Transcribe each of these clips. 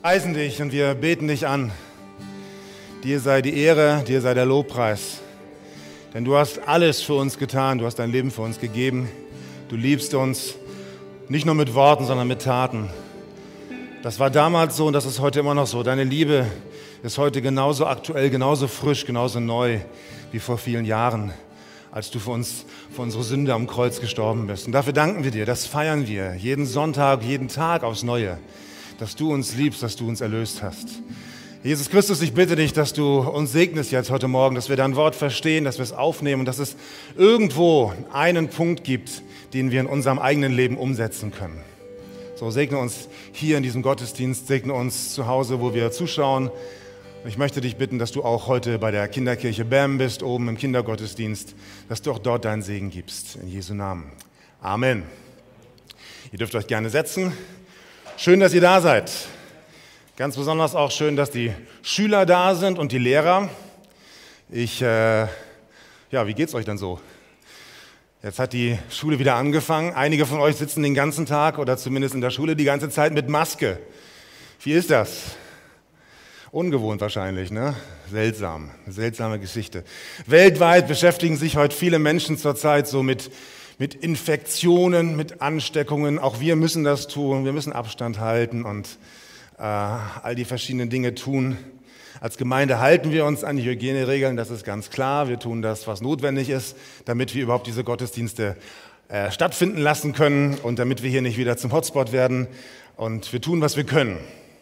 Preisen dich und wir beten dich an. Dir sei die Ehre, dir sei der Lobpreis. Denn du hast alles für uns getan, du hast dein Leben für uns gegeben. Du liebst uns nicht nur mit Worten, sondern mit Taten. Das war damals so und das ist heute immer noch so. Deine Liebe ist heute genauso aktuell, genauso frisch, genauso neu wie vor vielen Jahren, als du für uns, für unsere Sünde am Kreuz gestorben bist. Und dafür danken wir dir, das feiern wir jeden Sonntag, jeden Tag aufs Neue, dass du uns liebst, dass du uns erlöst hast. Jesus Christus, ich bitte dich, dass du uns segnest jetzt heute Morgen, dass wir dein Wort verstehen, dass wir es aufnehmen und dass es irgendwo einen Punkt gibt, den wir in unserem eigenen Leben umsetzen können. So, segne uns hier in diesem Gottesdienst, segne uns zu Hause, wo wir zuschauen. Ich möchte dich bitten, dass du auch heute bei der Kinderkirche BAM bist, oben im Kindergottesdienst, dass du auch dort deinen Segen gibst. In Jesu Namen. Amen. Ihr dürft euch gerne setzen. Schön, dass ihr da seid. Ganz besonders auch schön, dass die Schüler da sind und die Lehrer. Wie geht's euch denn so? Jetzt hat die Schule wieder angefangen. Einige von euch sitzen den ganzen Tag oder zumindest in der Schule die ganze Zeit mit Maske. Wie ist das? Ungewohnt wahrscheinlich, ne? Seltsam, eine seltsame Geschichte. Weltweit beschäftigen sich heute viele Menschen zurzeit so mit Infektionen, mit Ansteckungen. Auch wir müssen das tun, wir müssen Abstand halten und all die verschiedenen Dinge tun. Als Gemeinde halten wir uns an die Hygieneregeln, das ist ganz klar. Wir tun das, was notwendig ist, damit wir überhaupt diese Gottesdienste stattfinden lassen können und damit wir hier nicht wieder zum Hotspot werden. Und wir tun, was wir können.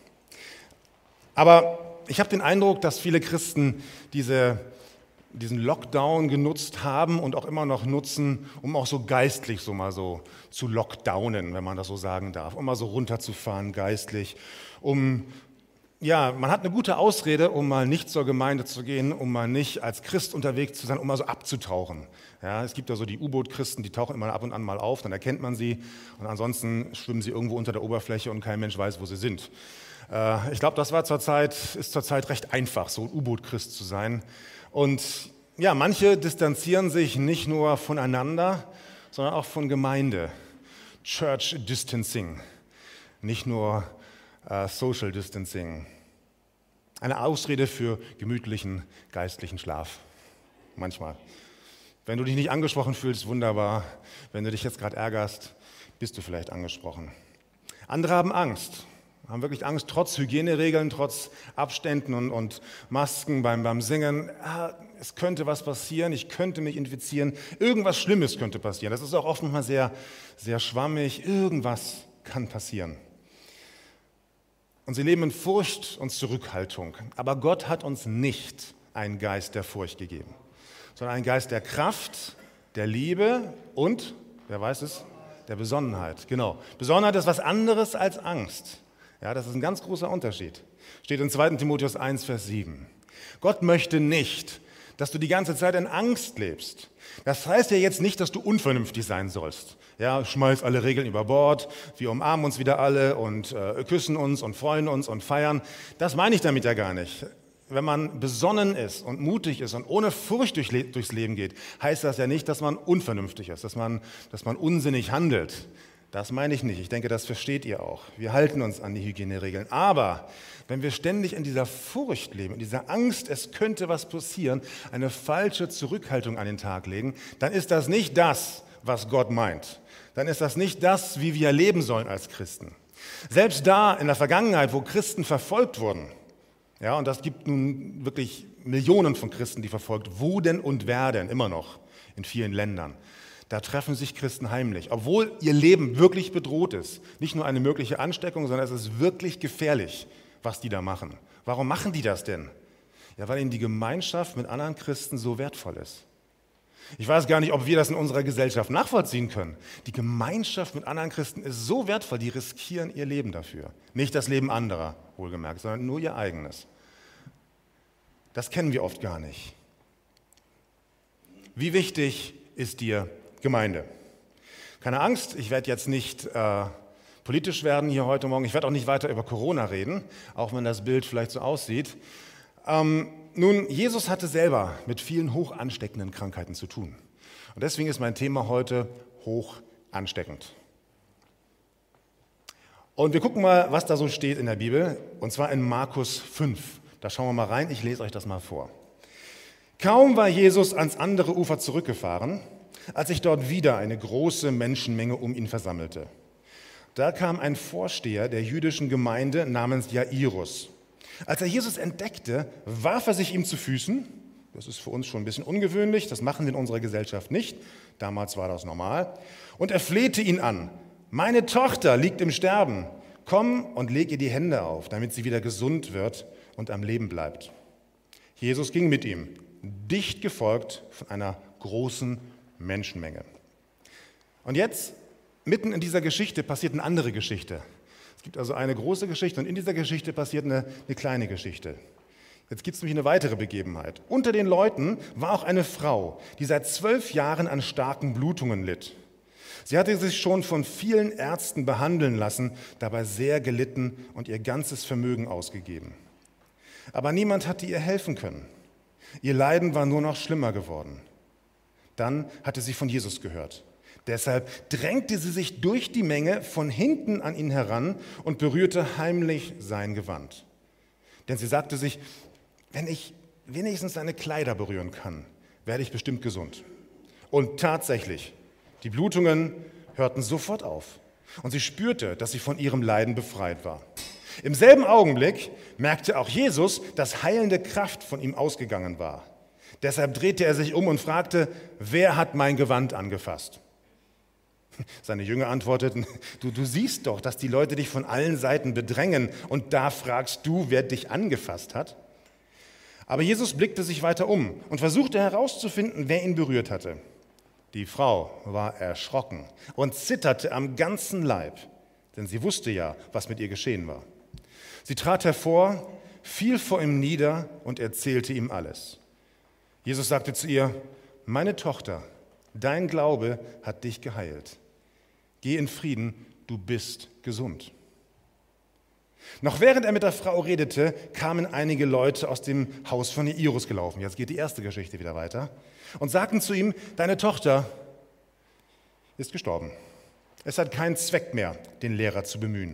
Aber ich habe den Eindruck, dass viele Christen diesen Lockdown genutzt haben und auch immer noch nutzen, um auch so geistlich so mal so zu lockdownen, wenn man das so sagen darf, um mal so runterzufahren geistlich, man hat eine gute Ausrede, um mal nicht zur Gemeinde zu gehen, um mal nicht als Christ unterwegs zu sein, um mal so abzutauchen. Ja, es gibt da so die U-Boot-Christen, die tauchen immer ab und an mal auf, dann erkennt man sie und ansonsten schwimmen sie irgendwo unter der Oberfläche und kein Mensch weiß, wo sie sind. Ich glaube, das ist zurzeit recht einfach, so ein U-Boot-Christ zu sein. Und ja, manche distanzieren sich nicht nur voneinander, sondern auch von Gemeinde. Church Distancing, nicht nur Social Distancing. Eine Ausrede für gemütlichen geistlichen Schlaf. Manchmal. Wenn du dich nicht angesprochen fühlst, wunderbar. Wenn du dich jetzt gerade ärgerst, bist du vielleicht angesprochen. Andere haben Angst. Haben wirklich Angst, trotz Hygieneregeln, trotz Abständen und Masken beim Singen. Es könnte was passieren, ich könnte mich infizieren, irgendwas Schlimmes könnte passieren. Das ist auch oft mal sehr, sehr schwammig, irgendwas kann passieren. Und sie leben in Furcht und Zurückhaltung. Aber Gott hat uns nicht einen Geist der Furcht gegeben, sondern einen Geist der Kraft, der Liebe und, wer weiß es, der Besonnenheit. Genau, Besonnenheit ist was anderes als Angst. Ja, das ist ein ganz großer Unterschied. Steht in 2. Timotheus 1, Vers 7. Gott möchte nicht, dass du die ganze Zeit in Angst lebst. Das heißt ja jetzt nicht, dass du unvernünftig sein sollst. Ja, schmeiß alle Regeln über Bord, wir umarmen uns wieder alle und küssen uns und freuen uns und feiern. Das meine ich damit ja gar nicht. Wenn man besonnen ist und mutig ist und ohne Furcht durchs Leben geht, heißt das ja nicht, dass man unvernünftig ist, dass man unsinnig handelt. Das meine ich nicht. Ich denke, das versteht ihr auch. Wir halten uns an die Hygieneregeln. Aber wenn wir ständig in dieser Furcht leben, in dieser Angst, es könnte was passieren, eine falsche Zurückhaltung an den Tag legen, dann ist das nicht das, was Gott meint. Dann ist das nicht das, wie wir leben sollen als Christen. Selbst da in der Vergangenheit, wo Christen verfolgt wurden, ja, und das gibt nun wirklich Millionen von Christen, die verfolgt wurden und werden, immer noch in vielen Ländern. Da treffen sich Christen heimlich, obwohl ihr Leben wirklich bedroht ist. Nicht nur eine mögliche Ansteckung, sondern es ist wirklich gefährlich, was die da machen. Warum machen die das denn? Ja, weil ihnen die Gemeinschaft mit anderen Christen so wertvoll ist. Ich weiß gar nicht, ob wir das in unserer Gesellschaft nachvollziehen können. Die Gemeinschaft mit anderen Christen ist so wertvoll, die riskieren ihr Leben dafür. Nicht das Leben anderer, wohlgemerkt, sondern nur ihr eigenes. Das kennen wir oft gar nicht. Wie wichtig ist dir Gemeinde? Keine Angst, ich werde jetzt nicht politisch werden hier heute Morgen. Ich werde auch nicht weiter über Corona reden, auch wenn das Bild vielleicht so aussieht. Nun, Jesus hatte selber mit vielen hoch ansteckenden Krankheiten zu tun. Und deswegen ist mein Thema heute hoch ansteckend. Und wir gucken mal, was da so steht in der Bibel, und zwar in Markus 5. Da schauen wir mal rein, ich lese euch das mal vor. Kaum war Jesus ans andere Ufer zurückgefahren, als sich dort wieder eine große Menschenmenge um ihn versammelte. Da kam ein Vorsteher der jüdischen Gemeinde namens Jairus. Als er Jesus entdeckte, warf er sich ihm zu Füßen. Das ist für uns schon ein bisschen ungewöhnlich, das machen wir in unserer Gesellschaft nicht. Damals war das normal. Und er flehte ihn an. Meine Tochter liegt im Sterben. Komm und leg ihr die Hände auf, damit sie wieder gesund wird und am Leben bleibt. Jesus ging mit ihm, dicht gefolgt von einer großen Menschenmenge. Und jetzt, mitten in dieser Geschichte, passiert eine andere Geschichte. Es gibt also eine große Geschichte und in dieser Geschichte passiert eine kleine Geschichte. Jetzt gibt es nämlich eine weitere Begebenheit. Unter den Leuten war auch eine Frau, die seit 12 Jahren an starken Blutungen litt. Sie hatte sich schon von vielen Ärzten behandeln lassen, dabei sehr gelitten und ihr ganzes Vermögen ausgegeben. Aber niemand hatte ihr helfen können. Ihr Leiden war nur noch schlimmer geworden. Dann hatte sie von Jesus gehört. Deshalb drängte sie sich durch die Menge von hinten an ihn heran und berührte heimlich sein Gewand. Denn sie sagte sich, wenn ich wenigstens seine Kleider berühren kann, werde ich bestimmt gesund. Und tatsächlich, die Blutungen hörten sofort auf und sie spürte, dass sie von ihrem Leiden befreit war. Im selben Augenblick merkte auch Jesus, dass heilende Kraft von ihm ausgegangen war. Deshalb drehte er sich um und fragte, wer hat mein Gewand angefasst? Seine Jünger antworteten, du siehst doch, dass die Leute dich von allen Seiten bedrängen und da fragst du, wer dich angefasst hat? Aber Jesus blickte sich weiter um und versuchte herauszufinden, wer ihn berührt hatte. Die Frau war erschrocken und zitterte am ganzen Leib, denn sie wusste ja, was mit ihr geschehen war. Sie trat hervor, fiel vor ihm nieder und erzählte ihm alles. Jesus sagte zu ihr, meine Tochter, dein Glaube hat dich geheilt. Geh in Frieden, du bist gesund. Noch während er mit der Frau redete, kamen einige Leute aus dem Haus von Jairus gelaufen. Jetzt geht die erste Geschichte wieder weiter. Und sagten zu ihm, deine Tochter ist gestorben. Es hat keinen Zweck mehr, den Lehrer zu bemühen.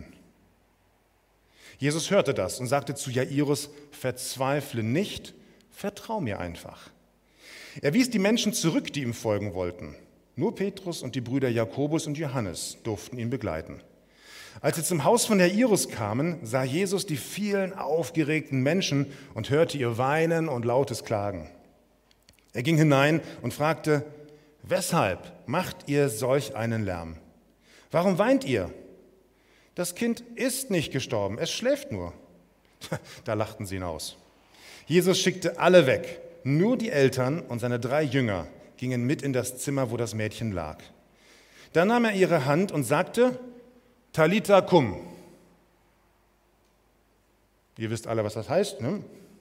Jesus hörte das und sagte zu Jairus, verzweifle nicht, vertrau mir einfach. Er wies die Menschen zurück, die ihm folgen wollten. Nur Petrus und die Brüder Jakobus und Johannes durften ihn begleiten. Als sie zum Haus von Jairus kamen, sah Jesus die vielen aufgeregten Menschen und hörte ihr Weinen und lautes Klagen. Er ging hinein und fragte, weshalb macht ihr solch einen Lärm? Warum weint ihr? Das Kind ist nicht gestorben, es schläft nur. Da lachten sie ihn aus. Jesus schickte alle weg, nur die Eltern und seine 3 Jünger gingen mit in das Zimmer, wo das Mädchen lag. Dann nahm er ihre Hand und sagte, Talitha cum. Ihr wisst alle, was das heißt, ne?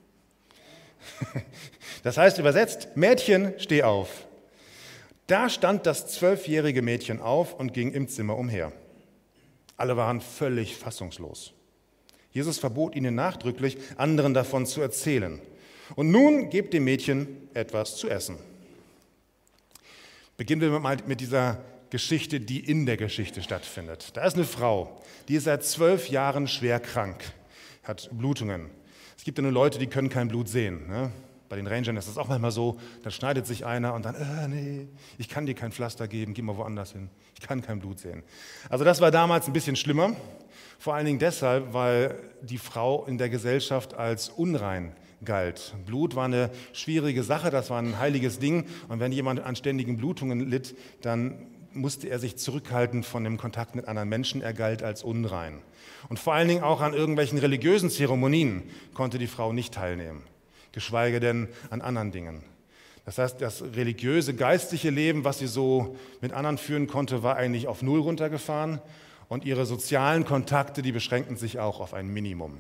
Das heißt übersetzt, Mädchen, steh auf. Da stand das 12-jährige Mädchen auf und ging im Zimmer umher. Alle waren völlig fassungslos. Jesus verbot ihnen nachdrücklich, anderen davon zu erzählen. Und nun gebt dem Mädchen etwas zu essen. Beginnen wir mal mit dieser Geschichte, die in der Geschichte stattfindet. Da ist eine Frau, die ist seit 12 Jahren schwer krank, hat Blutungen. Es gibt ja nur Leute, die können kein Blut sehen. Ne? Bei den Rangern ist das auch manchmal so, dann schneidet sich einer und dann, nee, ich kann dir kein Pflaster geben, geh mal woanders hin, ich kann kein Blut sehen. Also das war damals ein bisschen schlimmer, vor allen Dingen deshalb, weil die Frau in der Gesellschaft als unrein galt. Blut war eine schwierige Sache, das war ein heiliges Ding und wenn jemand an ständigen Blutungen litt, dann musste er sich zurückhalten von dem Kontakt mit anderen Menschen, er galt als unrein. Und vor allen Dingen auch an irgendwelchen religiösen Zeremonien konnte die Frau nicht teilnehmen, geschweige denn an anderen Dingen. Das heißt, das religiöse, geistliche Leben, was sie so mit anderen führen konnte, war eigentlich auf Null runtergefahren und ihre sozialen Kontakte, die beschränkten sich auch auf ein Minimum.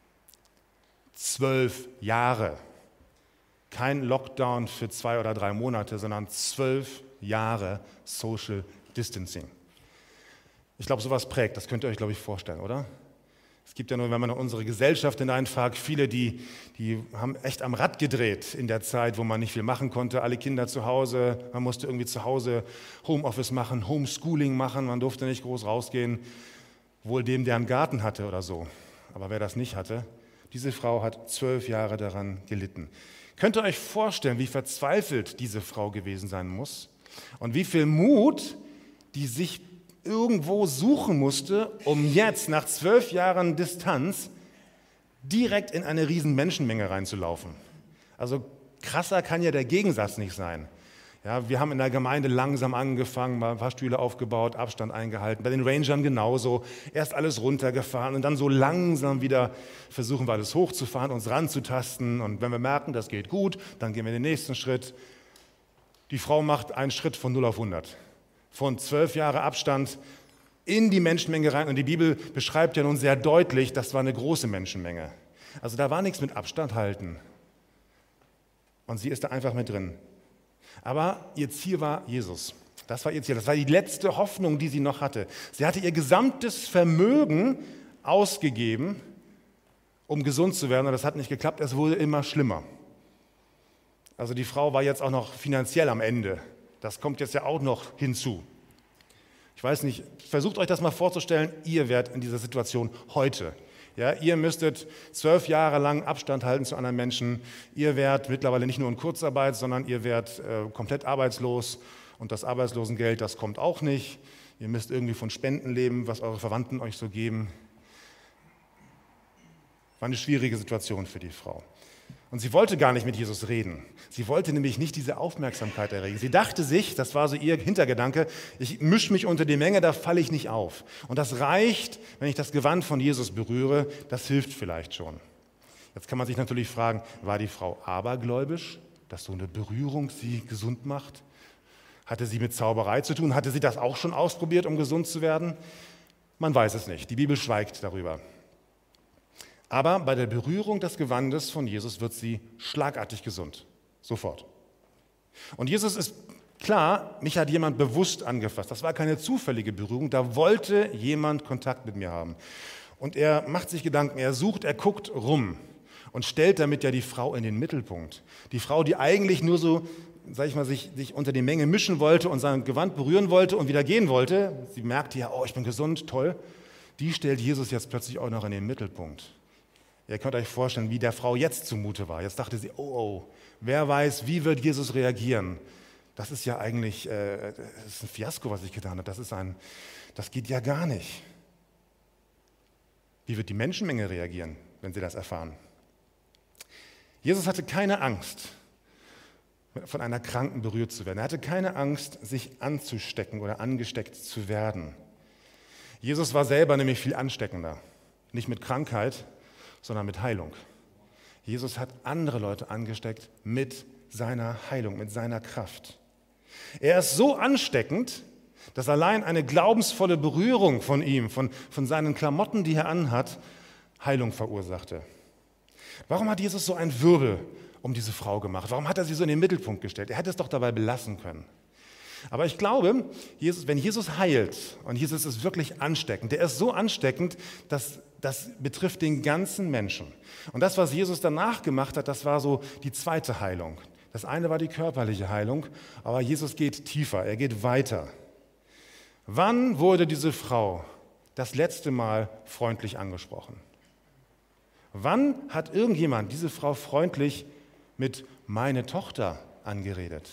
12 Jahre. Kein Lockdown für 2 oder 3 Monate, sondern 12 Jahre Social Distancing. Ich glaube, sowas prägt, das könnt ihr euch, glaube ich, vorstellen, oder? Es gibt ja nur, wenn man in unsere Gesellschaft hineinfragt, viele, die haben echt am Rad gedreht in der Zeit, wo man nicht viel machen konnte. Alle Kinder zu Hause, man musste irgendwie zu Hause Homeoffice machen, Homeschooling machen, man durfte nicht groß rausgehen. Wohl dem, der einen Garten hatte oder so. Aber wer das nicht hatte, diese Frau hat 12 Jahre daran gelitten. Könnt ihr euch vorstellen, wie verzweifelt diese Frau gewesen sein muss und wie viel Mut die sich irgendwo suchen musste, um jetzt nach 12 Jahren Distanz direkt in eine riesen Menschenmenge reinzulaufen. Also krasser kann ja der Gegensatz nicht sein. Ja, wir haben in der Gemeinde langsam angefangen, mal ein paar Stühle aufgebaut, Abstand eingehalten. Bei den Rangern genauso. Erst alles runtergefahren und dann so langsam wieder versuchen wir alles hochzufahren, uns ranzutasten. Und wenn wir merken, das geht gut, dann gehen wir den nächsten Schritt. Die Frau macht einen Schritt von 0 auf 100. Von 12 Jahre Abstand in die Menschenmenge rein. Und die Bibel beschreibt ja nun sehr deutlich, das war eine große Menschenmenge. Also da war nichts mit Abstand halten. Und sie ist da einfach mit drin. Aber ihr Ziel war Jesus. Das war ihr Ziel. Das war die letzte Hoffnung, die sie noch hatte. Sie hatte ihr gesamtes Vermögen ausgegeben, um gesund zu werden. Und das hat nicht geklappt. Es wurde immer schlimmer. Also die Frau war jetzt auch noch finanziell am Ende. Das kommt jetzt ja auch noch hinzu. Ich weiß nicht, versucht euch das mal vorzustellen, ihr wärt in dieser Situation heute. Ja, ihr müsstet 12 Jahre lang Abstand halten zu anderen Menschen. Ihr wärt mittlerweile nicht nur in Kurzarbeit, sondern ihr wärt komplett arbeitslos. Und das Arbeitslosengeld, das kommt auch nicht. Ihr müsst irgendwie von Spenden leben, was eure Verwandten euch so geben. War eine schwierige Situation für die Frau. Und sie wollte gar nicht mit Jesus reden. Sie wollte nämlich nicht diese Aufmerksamkeit erregen. Sie dachte sich, das war so ihr Hintergedanke, ich mische mich unter die Menge, da falle ich nicht auf. Und das reicht, wenn ich das Gewand von Jesus berühre, das hilft vielleicht schon. Jetzt kann man sich natürlich fragen, war die Frau abergläubisch, dass so eine Berührung sie gesund macht? Hatte sie mit Zauberei zu tun? Hatte sie das auch schon ausprobiert, um gesund zu werden? Man weiß es nicht. Die Bibel schweigt darüber. Aber bei der Berührung des Gewandes von Jesus wird sie schlagartig gesund. Sofort. Und Jesus ist klar, mich hat jemand bewusst angefasst. Das war keine zufällige Berührung, da wollte jemand Kontakt mit mir haben. Und er macht sich Gedanken, er sucht, er guckt rum und stellt damit ja die Frau in den Mittelpunkt. Die Frau, die eigentlich nur so, sag ich mal, sich unter die Menge mischen wollte und sein Gewand berühren wollte und wieder gehen wollte. Sie merkte ja, oh, ich bin gesund, toll. Die stellt Jesus jetzt plötzlich auch noch in den Mittelpunkt. Ihr könnt euch vorstellen, wie der Frau jetzt zumute war. Jetzt dachte sie, oh, wer weiß, wie wird Jesus reagieren? Das ist ja eigentlich das ist ein Fiasko, was ich getan habe. Das geht ja gar nicht. Wie wird die Menschenmenge reagieren, wenn sie das erfahren? Jesus hatte keine Angst, von einer Kranken berührt zu werden. Er hatte keine Angst, sich anzustecken oder angesteckt zu werden. Jesus war selber nämlich viel ansteckender. Nicht mit Krankheit, sondern mit Heilung. Jesus hat andere Leute angesteckt mit seiner Heilung, mit seiner Kraft. Er ist so ansteckend, dass allein eine glaubensvolle Berührung von ihm, von seinen Klamotten, die er anhat, Heilung verursachte. Warum hat Jesus so einen Wirbel um diese Frau gemacht? Warum hat er sie so in den Mittelpunkt gestellt? Er hätte es doch dabei belassen können. Aber ich glaube, wenn Jesus heilt, und Jesus ist wirklich ansteckend, der ist so ansteckend, dass das betrifft den ganzen Menschen. Und das, was Jesus danach gemacht hat, das war so die zweite Heilung. Das eine war die körperliche Heilung, aber Jesus geht tiefer, er geht weiter. Wann wurde diese Frau das letzte Mal freundlich angesprochen? Wann hat irgendjemand diese Frau freundlich mit meine Tochter angeredet?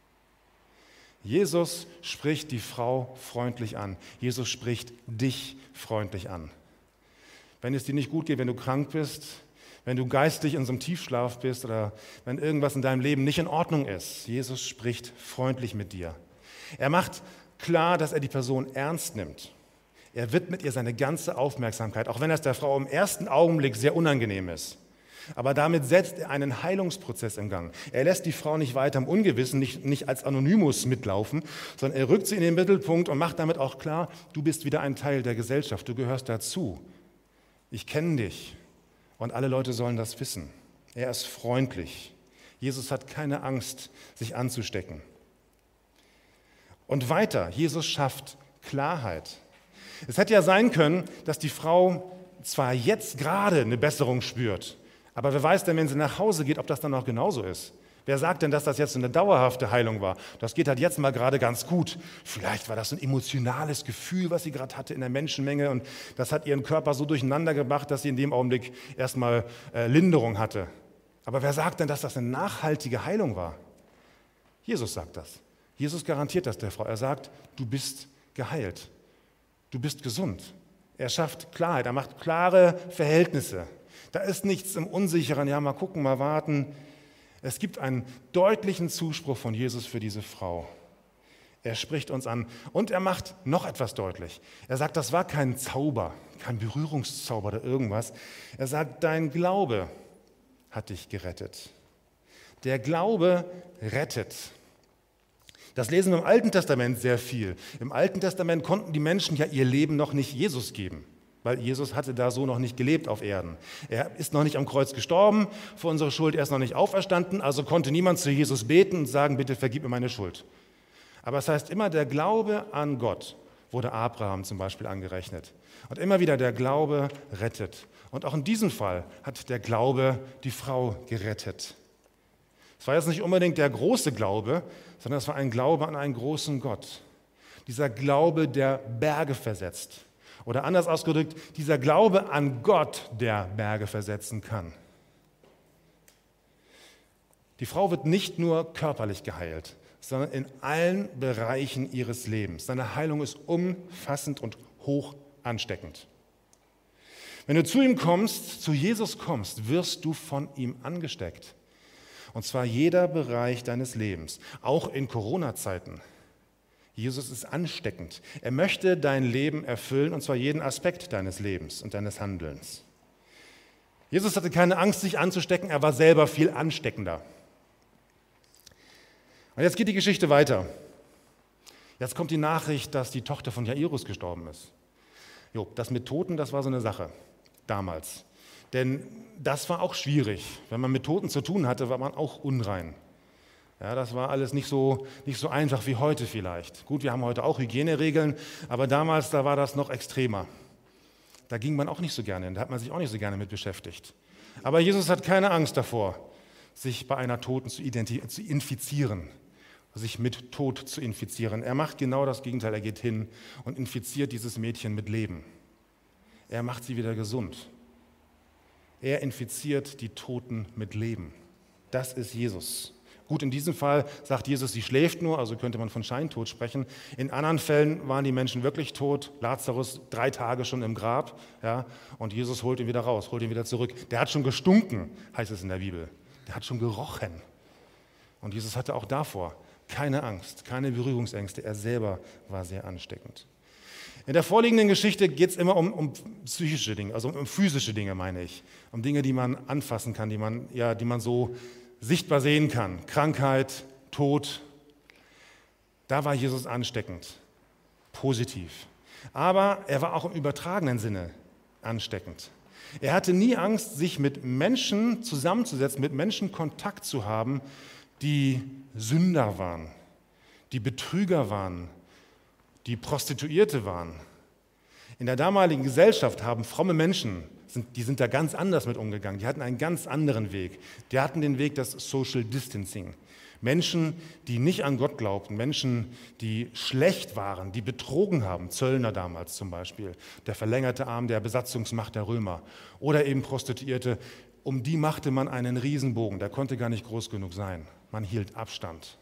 Jesus spricht die Frau freundlich an. Jesus spricht dich freundlich an. Wenn es dir nicht gut geht, wenn du krank bist, wenn du geistig in so einem Tiefschlaf bist oder wenn irgendwas in deinem Leben nicht in Ordnung ist, Jesus spricht freundlich mit dir. Er macht klar, dass er die Person ernst nimmt. Er widmet ihr seine ganze Aufmerksamkeit, auch wenn das der Frau im ersten Augenblick sehr unangenehm ist. Aber damit setzt er einen Heilungsprozess in Gang. Er lässt die Frau nicht weiter im Ungewissen, nicht als Anonymus mitlaufen, sondern er rückt sie in den Mittelpunkt und macht damit auch klar, du bist wieder ein Teil der Gesellschaft, du gehörst dazu. Ich kenne dich und alle Leute sollen das wissen. Er ist freundlich. Jesus hat keine Angst, sich anzustecken. Und weiter, Jesus schafft Klarheit. Es hätte ja sein können, dass die Frau zwar jetzt gerade eine Besserung spürt, aber wer weiß denn, wenn sie nach Hause geht, ob das dann auch genauso ist. Wer sagt denn, dass das jetzt eine dauerhafte Heilung war? Das geht halt jetzt mal gerade ganz gut. Vielleicht war das ein emotionales Gefühl, was sie gerade hatte in der Menschenmenge und das hat ihren Körper so durcheinander gebracht, dass sie in dem Augenblick erstmal Linderung hatte. Aber wer sagt denn, dass das eine nachhaltige Heilung war? Jesus sagt das. Jesus garantiert das der Frau. Er sagt, du bist geheilt. Du bist gesund. Er schafft Klarheit, er macht klare Verhältnisse. Da ist nichts im Unsicheren, ja, mal gucken, mal warten. Es gibt einen deutlichen Zuspruch von Jesus für diese Frau. Er spricht uns an und er macht noch etwas deutlich. Er sagt, das war kein Zauber, kein Berührungszauber oder irgendwas. Er sagt, dein Glaube hat dich gerettet. Der Glaube rettet. Das lesen wir im Alten Testament sehr viel. Im Alten Testament konnten die Menschen ja ihr Leben noch nicht Jesus geben, weil Jesus hatte da so noch nicht gelebt auf Erden. Er ist noch nicht am Kreuz gestorben für unsere Schuld, er ist noch nicht auferstanden, also konnte niemand zu Jesus beten und sagen, bitte vergib mir meine Schuld. Aber es heißt immer, der Glaube an Gott wurde Abraham zum Beispiel angerechnet. Und immer wieder, der Glaube rettet. Und auch in diesem Fall hat der Glaube die Frau gerettet. Es war jetzt nicht unbedingt der große Glaube, sondern es war ein Glaube an einen großen Gott. Dieser Glaube, der Berge versetzt. Oder anders ausgedrückt, dieser Glaube an Gott, der Berge versetzen kann. Die Frau wird nicht nur körperlich geheilt, sondern in allen Bereichen ihres Lebens. Seine Heilung ist umfassend und hoch ansteckend. Wenn du zu ihm kommst, zu Jesus kommst, wirst du von ihm angesteckt. Und zwar jeder Bereich deines Lebens, auch in Corona-Zeiten. Jesus ist ansteckend. Er möchte dein Leben erfüllen, und zwar jeden Aspekt deines Lebens und deines Handelns. Jesus hatte keine Angst, sich anzustecken, er war selber viel ansteckender. Und jetzt geht die Geschichte weiter. Jetzt kommt die Nachricht, dass die Tochter von Jairus gestorben ist. Jo, das mit Toten, das war so eine Sache damals. Denn das war auch schwierig. Wenn man mit Toten zu tun hatte, war man auch unrein. Ja, das war alles nicht so einfach wie heute vielleicht. Gut, wir haben heute auch Hygieneregeln, aber damals, da war das noch extremer. Da ging man auch nicht so gerne hin, da hat man sich auch nicht so gerne mit beschäftigt. Aber Jesus hat keine Angst davor, sich bei einer Toten zu infizieren, sich mit Tod zu infizieren. Er macht genau das Gegenteil, er geht hin und infiziert dieses Mädchen mit Leben. Er macht sie wieder gesund. Er infiziert die Toten mit Leben. Das ist Jesus. Gut, in diesem Fall sagt Jesus, sie schläft nur, also könnte man von Scheintod sprechen. In anderen Fällen waren die Menschen wirklich tot. Lazarus 3 Tage schon im Grab, ja, und Jesus holt ihn wieder raus, holt ihn wieder zurück. Der hat schon gestunken, heißt es in der Bibel. Der hat schon gerochen. Und Jesus hatte auch davor keine Angst, keine Berührungsängste. Er selber war sehr ansteckend. In der vorliegenden Geschichte geht es immer um psychische Dinge, also um physische Dinge, meine ich. Um Dinge, die man anfassen kann, die man so sichtbar sehen kann. Krankheit, Tod. Da war Jesus ansteckend, positiv. Aber er war auch im übertragenen Sinne ansteckend. Er hatte nie Angst, sich mit Menschen zusammenzusetzen, mit Menschen Kontakt zu haben, die Sünder waren, die Betrüger waren, die Prostituierte waren. In der damaligen Gesellschaft haben fromme Menschen, die sind da ganz anders mit umgegangen. Die hatten einen ganz anderen Weg. Die hatten den Weg des Social Distancing. Menschen, die nicht an Gott glaubten, Menschen, die schlecht waren, die betrogen haben, Zöllner damals zum Beispiel, der verlängerte Arm der Besatzungsmacht der Römer oder eben Prostituierte, um die machte man einen Riesenbogen, der konnte gar nicht groß genug sein. Man hielt Abstand.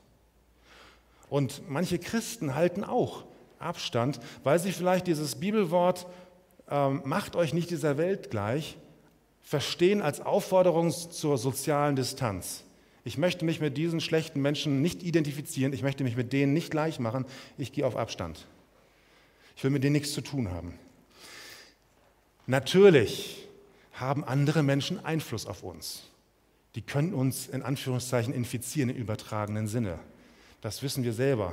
Und manche Christen halten auch Abstand, weil sie vielleicht dieses Bibelwort macht euch nicht dieser Welt gleich, verstehen als Aufforderung zur sozialen Distanz. Ich möchte mich mit diesen schlechten Menschen nicht identifizieren, ich möchte mich mit denen nicht gleich machen, ich gehe auf Abstand. Ich will mit denen nichts zu tun haben. Natürlich haben andere Menschen Einfluss auf uns. Die können uns in Anführungszeichen infizieren im übertragenen Sinne. Das wissen wir selber.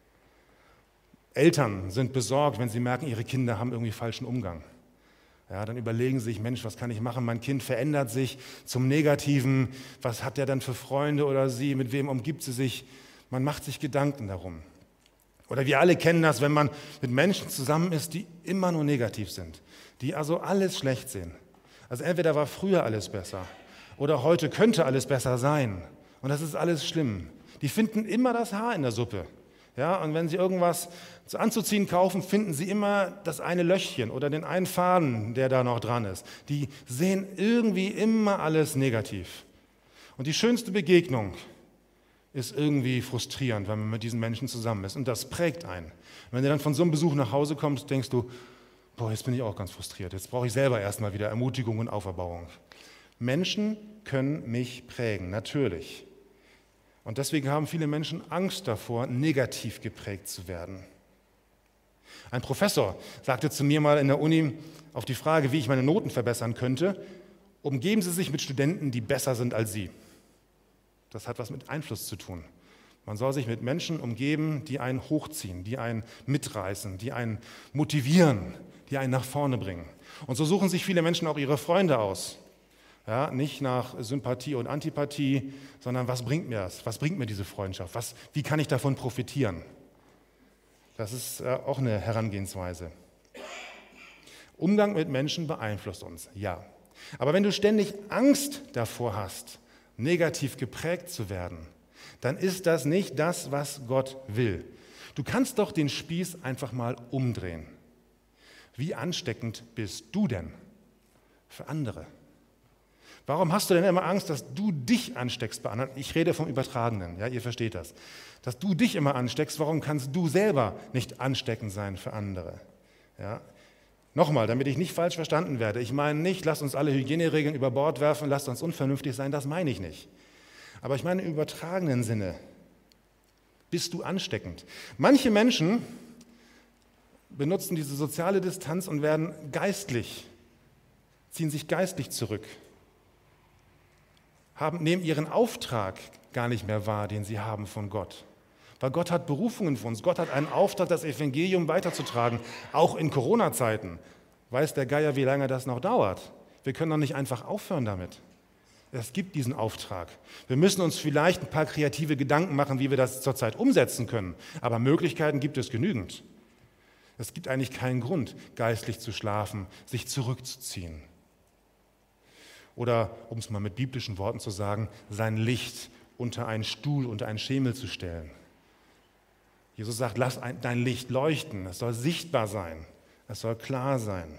Eltern sind besorgt, wenn sie merken, ihre Kinder haben irgendwie falschen Umgang. Ja, dann überlegen sie sich, Mensch, was kann ich machen? Mein Kind verändert sich zum Negativen. Was hat der dann für Freunde oder sie? Mit wem umgibt sie sich? Man macht sich Gedanken darum. Oder wir alle kennen das, wenn man mit Menschen zusammen ist, die immer nur negativ sind, die also alles schlecht sehen. Also entweder war früher alles besser oder heute könnte alles besser sein. Und das ist alles schlimm. Die finden immer das Haar in der Suppe. Ja, und wenn sie irgendwas anzuziehen kaufen, finden sie immer das eine Löchchen oder den einen Faden, der da noch dran ist. Die sehen irgendwie immer alles negativ. Und die schönste Begegnung ist irgendwie frustrierend, wenn man mit diesen Menschen zusammen ist. Und das prägt einen. Wenn du dann von so einem Besuch nach Hause kommst, denkst du, boah, jetzt bin ich auch ganz frustriert. Jetzt brauche ich selber erstmal wieder Ermutigung und Auferbauung. Menschen können mich prägen, natürlich. Und deswegen haben viele Menschen Angst davor, negativ geprägt zu werden. Ein Professor sagte zu mir mal in der Uni auf die Frage, wie ich meine Noten verbessern könnte: Umgeben Sie sich mit Studenten, die besser sind als Sie. Das hat was mit Einfluss zu tun. Man soll sich mit Menschen umgeben, die einen hochziehen, die einen mitreißen, die einen motivieren, die einen nach vorne bringen. Und so suchen sich viele Menschen auch ihre Freunde aus. Ja, nicht nach Sympathie und Antipathie, sondern was bringt mir das? Was bringt mir diese Freundschaft? Wie kann ich davon profitieren? Das ist auch eine Herangehensweise. Umgang mit Menschen beeinflusst uns, ja. Aber wenn du ständig Angst davor hast, negativ geprägt zu werden, dann ist das nicht das, was Gott will. Du kannst doch den Spieß einfach mal umdrehen. Wie ansteckend bist du denn für andere? Warum hast du denn immer Angst, dass du dich ansteckst bei anderen? Ich rede vom Übertragenen, ja, ihr versteht das. Dass du dich immer ansteckst, warum kannst du selber nicht ansteckend sein für andere? Ja. Nochmal, damit ich nicht falsch verstanden werde. Ich meine nicht, lasst uns alle Hygieneregeln über Bord werfen, lasst uns unvernünftig sein, das meine ich nicht. Aber ich meine im übertragenen Sinne, bist du ansteckend. Manche Menschen benutzen diese soziale Distanz und werden geistlich, ziehen sich geistlich zurück, nehmen ihren Auftrag gar nicht mehr wahr, den sie haben von Gott. Weil Gott hat Berufungen für uns. Gott hat einen Auftrag, das Evangelium weiterzutragen, auch in Corona-Zeiten. Weiß der Geier, wie lange das noch dauert? Wir können doch nicht einfach aufhören damit. Es gibt diesen Auftrag. Wir müssen uns vielleicht ein paar kreative Gedanken machen, wie wir das zurzeit umsetzen können. Aber Möglichkeiten gibt es genügend. Es gibt eigentlich keinen Grund, geistlich zu schlafen, sich zurückzuziehen. Oder, um es mal mit biblischen Worten zu sagen, sein Licht unter einen Stuhl, unter einen Schemel zu stellen. Jesus sagt, lass dein Licht leuchten, es soll sichtbar sein, es soll klar sein.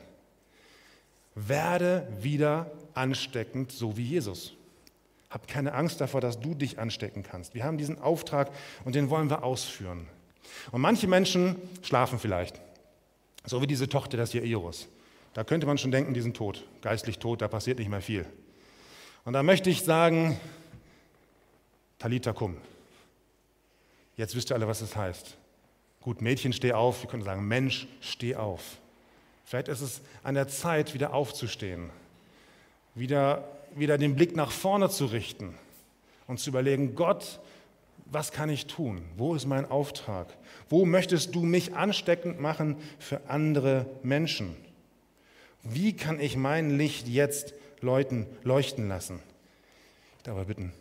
Werde wieder ansteckend, so wie Jesus. Hab keine Angst davor, dass du dich anstecken kannst. Wir haben diesen Auftrag und den wollen wir ausführen. Und manche Menschen schlafen vielleicht, so wie diese Tochter des Jairus. Da könnte man schon denken, die sind tot, geistlich tot, da passiert nicht mehr viel. Und da möchte ich sagen, Talita kum. Jetzt wisst ihr alle, was es heißt. Gut, Mädchen, steh auf. Wir können sagen, Mensch, steh auf. Vielleicht ist es an der Zeit, wieder aufzustehen, wieder den Blick nach vorne zu richten und zu überlegen, Gott, was kann ich tun? Wo ist mein Auftrag? Wo möchtest du mich ansteckend machen für andere Menschen? Wie kann ich mein Licht jetzt leuchten lassen? Ich darf aber bitten.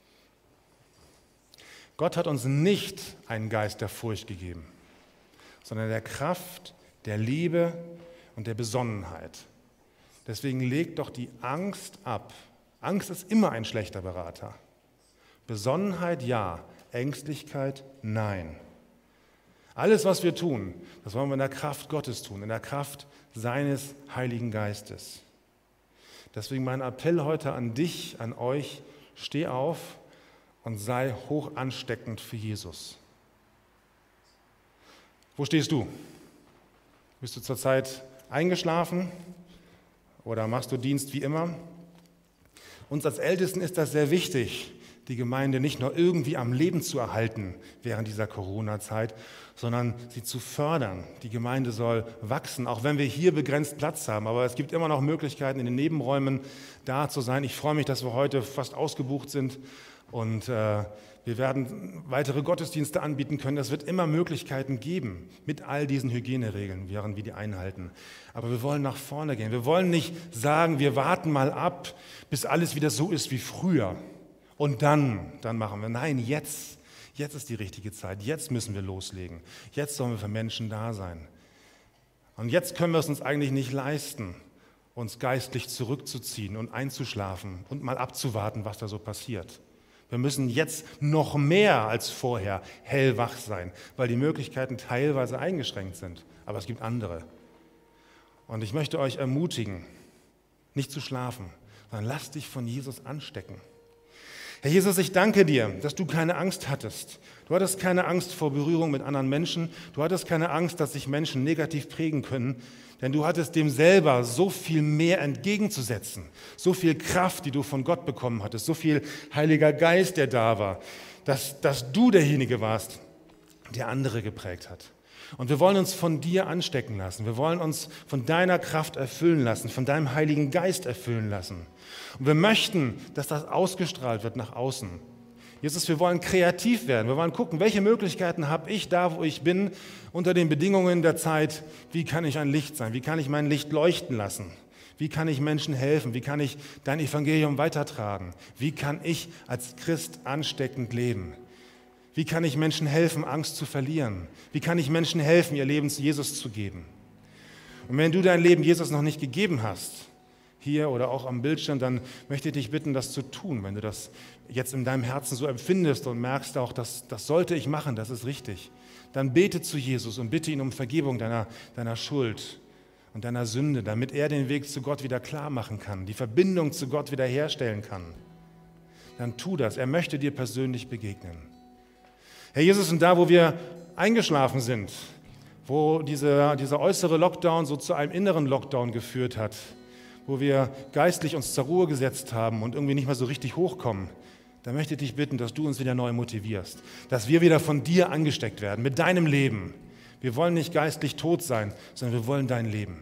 Gott hat uns nicht einen Geist der Furcht gegeben, sondern der Kraft, der Liebe und der Besonnenheit. Deswegen legt doch die Angst ab. Angst ist immer ein schlechter Berater. Besonnenheit ja, Ängstlichkeit nein. Alles, was wir tun, das wollen wir in der Kraft Gottes tun, in der Kraft seines Heiligen Geistes. Deswegen mein Appell heute an dich, an euch, steh auf und sei hoch ansteckend für Jesus. Wo stehst du? Bist du zurzeit eingeschlafen oder machst du Dienst wie immer? Uns als Ältesten ist das sehr wichtig, die Gemeinde nicht nur irgendwie am Leben zu erhalten während dieser Corona-Zeit, sondern sie zu fördern. Die Gemeinde soll wachsen, auch wenn wir hier begrenzt Platz haben. Aber es gibt immer noch Möglichkeiten, in den Nebenräumen da zu sein. Ich freue mich, dass wir heute fast ausgebucht sind und wir werden weitere Gottesdienste anbieten können. Es wird immer Möglichkeiten geben mit all diesen Hygieneregeln, während wir die einhalten. Aber wir wollen nach vorne gehen. Wir wollen nicht sagen, wir warten mal ab, bis alles wieder so ist wie früher. Und dann machen wir. Nein, jetzt ist die richtige Zeit. Jetzt müssen wir loslegen. Jetzt sollen wir für Menschen da sein. Und jetzt können wir es uns eigentlich nicht leisten, uns geistlich zurückzuziehen und einzuschlafen und mal abzuwarten, was da so passiert. Wir müssen jetzt noch mehr als vorher hellwach sein, weil die Möglichkeiten teilweise eingeschränkt sind. Aber es gibt andere. Und ich möchte euch ermutigen, nicht zu schlafen, sondern lass dich von Jesus anstecken. Herr Jesus, ich danke dir, dass du keine Angst hattest. Du hattest keine Angst vor Berührung mit anderen Menschen. Du hattest keine Angst, dass sich Menschen negativ prägen können. Denn du hattest dem selber so viel mehr entgegenzusetzen. So viel Kraft, die du von Gott bekommen hattest. So viel Heiliger Geist, der da war. Dass du derjenige warst, der andere geprägt hat. Und wir wollen uns von dir anstecken lassen. Wir wollen uns von deiner Kraft erfüllen lassen, von deinem Heiligen Geist erfüllen lassen. Und wir möchten, dass das ausgestrahlt wird nach außen. Jesus, wir wollen kreativ werden. Wir wollen gucken, welche Möglichkeiten habe ich da, wo ich bin, unter den Bedingungen der Zeit. Wie kann ich ein Licht sein? Wie kann ich mein Licht leuchten lassen? Wie kann ich Menschen helfen? Wie kann ich dein Evangelium weitertragen? Wie kann ich als Christ ansteckend leben? Wie kann ich Menschen helfen, Angst zu verlieren? Wie kann ich Menschen helfen, ihr Leben zu Jesus zu geben? Und wenn du dein Leben Jesus noch nicht gegeben hast, hier oder auch am Bildschirm, dann möchte ich dich bitten, das zu tun. Wenn du das jetzt in deinem Herzen so empfindest und merkst auch, das sollte ich machen, das ist richtig, dann bete zu Jesus und bitte ihn um Vergebung deiner Schuld und deiner Sünde, damit er den Weg zu Gott wieder klar machen kann, die Verbindung zu Gott wieder herstellen kann. Dann tu das. Er möchte dir persönlich begegnen. Herr Jesus, und da, wo wir eingeschlafen sind, wo dieser äußere Lockdown so zu einem inneren Lockdown geführt hat, wo wir geistlich uns zur Ruhe gesetzt haben und irgendwie nicht mehr so richtig hochkommen, da möchte ich dich bitten, dass du uns wieder neu motivierst, dass wir wieder von dir angesteckt werden, mit deinem Leben. Wir wollen nicht geistlich tot sein, sondern wir wollen dein Leben.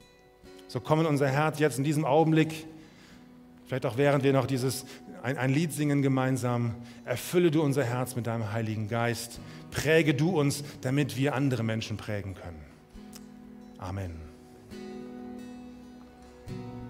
So komm in unser Herz jetzt in diesem Augenblick, vielleicht auch während wir noch ein Lied singen gemeinsam, erfülle du unser Herz mit deinem Heiligen Geist, präge du uns, damit wir andere Menschen prägen können. Amen.